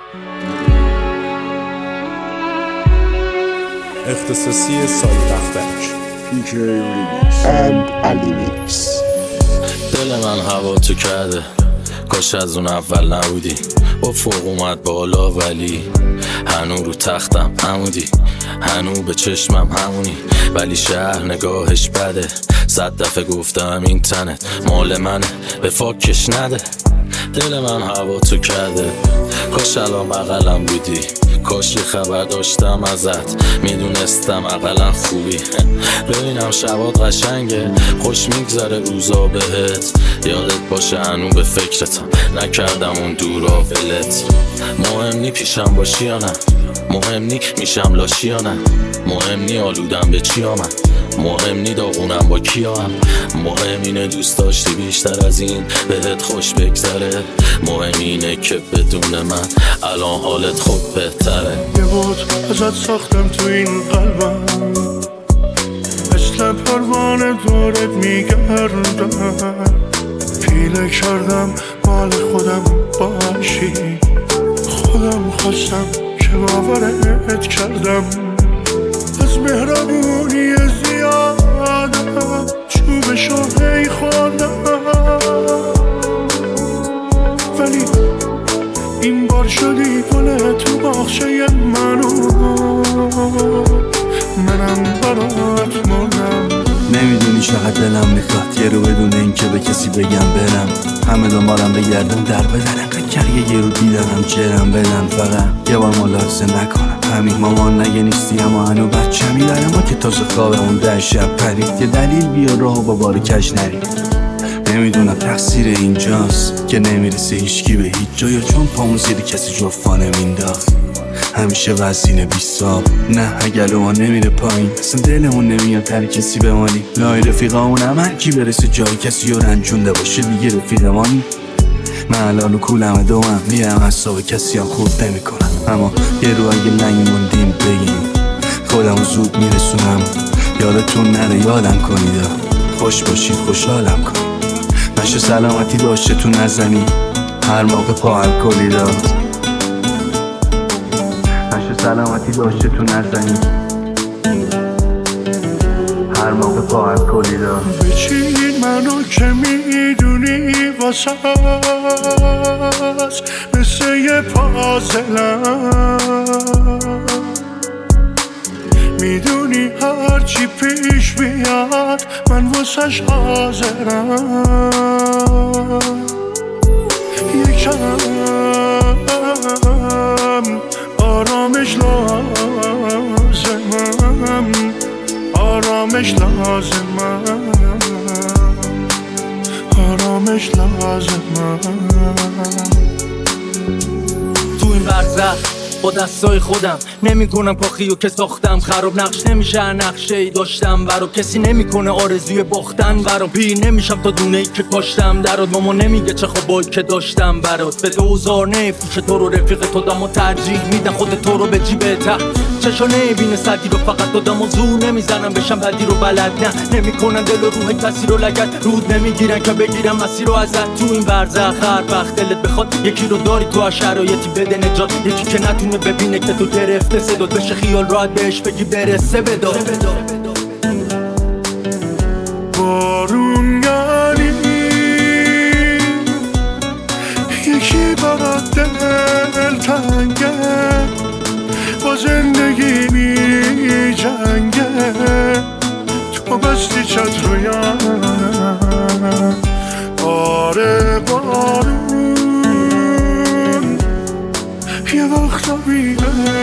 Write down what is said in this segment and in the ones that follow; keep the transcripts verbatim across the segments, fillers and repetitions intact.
اختصاصی سال دفترش پیکی ریمیکس اند علی میکس. دل من هوا تو کرده، کاش از اون اول نبودی. با فوق اومد بالا ولی هنو رو تختم همودی، هنو به چشمم همونی، ولی شهر نگاهش بده. صد دفعه گفتم این تنت مال منه، به فاکش نده. دل من هوا تو کرده، کاش الان بغلم بودی، کاش یه خبر داشتم ازت، میدونستم اقلا خوبی. ببینم شبات قشنگه، خوش میگذره روزا بهت، یادت باشه هنو به فکرتم، نکردم اون دورا ولت. مهم نی پیشم باشی یا نه، مهم نی میشم لاشی یا نه، مهم نی آلودم به چی آمد، مهم نی داغونم با کیا هم، مهم اینه دوست داشتی بیشتر از این بهت خوش بگذره، مهم اینه که بدون من الان حالت خوب بهتره. یه بود ازت ساختم تو این قلبم، مثل پروانه دورت میگردم، پیله کردم مال خودم باشی، خودم خواستم که باورت کردم، از مهربونی زیادم چوبشو هی خوردم، ولی این بار شدی گل تو باغچه منو، منم برات مردم. نمیدونی چقدر دلم میخواد یه رو بدون این که به کسی بگم برم، همه دنبالم بگردن در بدن، انقدر کرگه یه رو دیدنم جرم بدن، فقط یه بار ملاحظه نکنم همین مامان نگه نیستی اما هنو بچه میداره، ما که تازه خوابمون ده شب پرید، یه دلیل بیا راه با بار کش نرید. نمیدونم تقصیر اینجاست که نمیرسه هیچکی به هیچ جا، یا چون پامون زیر کسی جفا نمینداخت، همیشه وزینه بیستاب نه اگل ما نمیره پایین، اصلا دلمون نمیاد تر کسی بمانی، لای رفیقامون هم هر کی برسه جای کسی رو رنجونده باشه دیگه رفیقمانی. من الان رو کولم دومم میرم حساب کسی هم خورد نمی کنم، اما یه رو اگه لنگ موندیم بگیم خودمو زود میرسونم، یادتون نره یادم کنید، خوش باشید خوشحالم کنید، نشه سلامتی داشته تو نزنی هر موقع پا الکلی داد، نشه سلامتی داشته تو نزنی هر موقع پا الکلی داد. بچین منو که میدونی واسه مثل یه پازلم، میدونی هرچی پیش بیاد من واسش حاضرم، یکم آرامش لازمم، آرامش لازمم، آرامش لازمم. تو این برزخ با دستای خودم نمی کنم کاخیو که ساختم، خراب نقش نمیشه نقشه ای داشتم برا، کسی نمیکنه آرزوی باختن برا، پیر نمیشم تا دونه ای که کاشتم درات، ماما نمیگه چه خوابایی که داشتم برات، به دوزار نفروش تو رو رفیق تو دم و ترجیح میدن خود تو رو به جیبه ته، چشا نبینه سردی رو فقط دادم و زور نمیزنم بشم بدی رو بلد نه، نمیکنن دل و روح کسی رو لگد، رود نمیگیرن که بگیرم مسیر رو ازت. تو این برزخ هر وقت دلت بخواد یکی رو داری تو هر شرایطی بده نجات، یکی که نتونه ببینه که تو گرفته صدات بشه خیال راحت بهش بگی برسه بدار. بارون یعنی یکی برات دل تنگه، با زندگی می جنگه، تو بستی چت رویم. آره بارون یه وقتا بی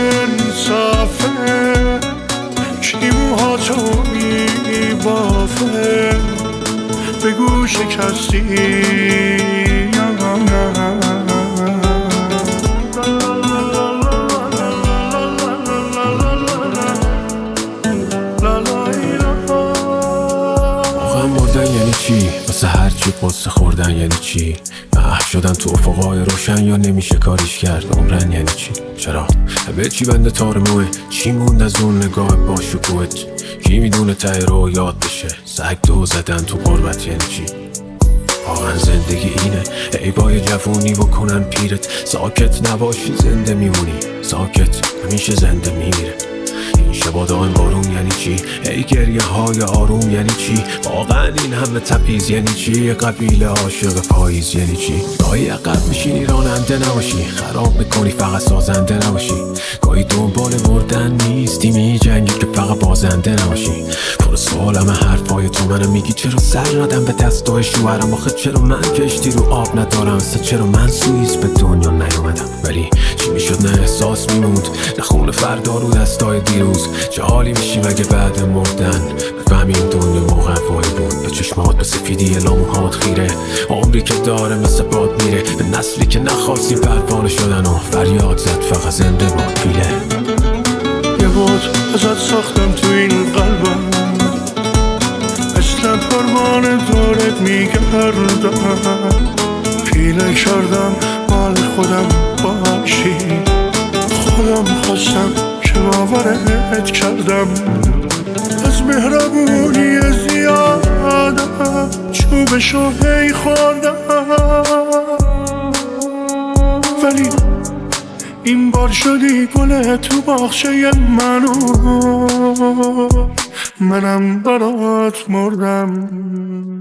انصافه، کی موهاتو می بافه، بگو شکستی یا نه. یعنی چی؟ واسه هر چی قصه خوردن یعنی چی؟ محو شدن تو افقای روشن یا نمیشه کاریش کرد عمرن یعنی چی؟ چرا؟ به چی بنده تار موه؟ چی موند از اون نگاه با شکوهت؟ کی میدونه ته رو یاد بشه؟ سگ دو زدن تو قربت یعنی چی؟ واقعا زندگی اینه ای بای جوونی بکنن پیرت ساکت نباشی زنده میمونی ساکت همیشه زنده میمیره این شبا دائم بارون یعنی چی ای گریه های آروم یعنی چی واقعا این همه تبعیض یعنی چی قبیله عاشق پاییز یعنی چی گاهی عقب میشینی راننده نباشی خراب میکنی فقط سازنده نباشی گاهی دنبال مردن نیستی میجنگی که فقط بازنده نباشی پر سوالم حرفای تو منم میگی چرا سر ندم به دستای شوهرم آخه چرا من کشتی رو آب ندارم اصلا چرا من سوئیس به دنیا نیومدم ولی چی میشد نه احساس میموند نه خون فردا رو دستای دیروز چه حالی میشیم اگه بعد مردن بفهمی این دنیا موقعی بود به چشمات به سفیدی لاموهات خیره عمری که داره مثل باد میره به نسلی که نخواستی پروانه شدن و فریاد زد فقط زنده باد پیله یه بود ازت ساختم تو این قلبم مثل پروانه دارت میگردم پیله کردم مال خودم باشی خودم خواستم که باورت کردم از مهربونی زیادم چوبشو هی خوردم ولی این بار شدی گل تو باغچه منو منم برات مردم